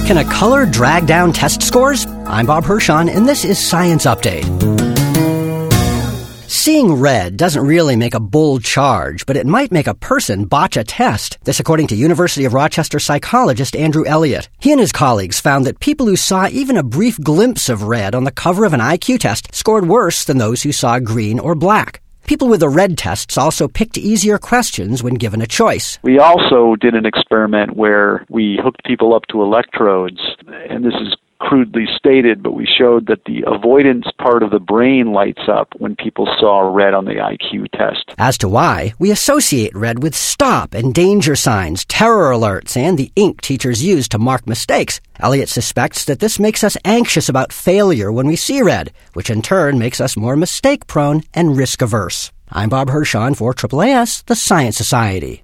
Can a color drag down test scores? I'm Bob Hirschon, and this is Science Update. Seeing red doesn't really make a bold charge, but it might make a person botch a test. This according to University of Rochester psychologist Andrew Elliott. He and his colleagues found that people who saw even a brief glimpse of red on the cover of an IQ test scored worse than those who saw green or black. People with the red tests also picked easier questions when given a choice. We also did an experiment where we hooked people up to electrodes, and this is crudely stated, but we showed that the avoidance part of the brain lights up when people saw red on the IQ test. As to why, we associate red with stop and danger signs, terror alerts, and the ink teachers use to mark mistakes. Elliott suspects that this makes us anxious about failure when we see red, which in turn makes us more mistake-prone and risk-averse. I'm Bob Hirschon for AAAS, the Science Society.